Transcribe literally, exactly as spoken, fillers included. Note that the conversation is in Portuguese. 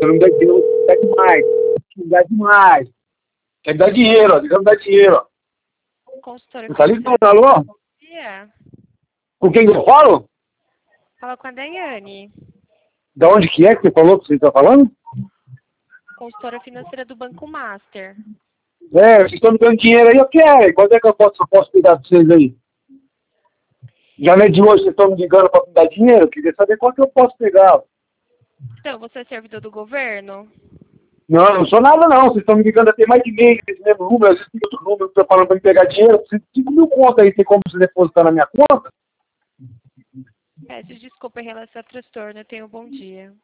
Você não me dá dinheiro, você dá demais. Me dá demais. Quer me dar dinheiro, ó. Você quer me dar dinheiro, ó. Consultora Você tá financeira. ligando, alô? Bom dia. Com quem que eu falo? Fala com a Daiane. Da onde que é que você falou que você tá falando? Consultora financeira do Banco Master. É, vocês estão me dando dinheiro aí, eu quero. Quando é que eu posso, eu posso cuidar de vocês aí? Já não é de hoje, vocês estão me ligando para me dar dinheiro? Eu queria saber quanto eu posso pegar. Então, você é servidor do governo? Não, eu não sou nada não. Vocês estão me ligando até mais de mês, esse mesmo número, às vezes tem outro número que eu tô falando para me pegar dinheiro. Eu preciso de cinco mil contas aí, tem como você depositar na minha conta? Peço desculpa em relação ao transtorno. Tenha um bom dia.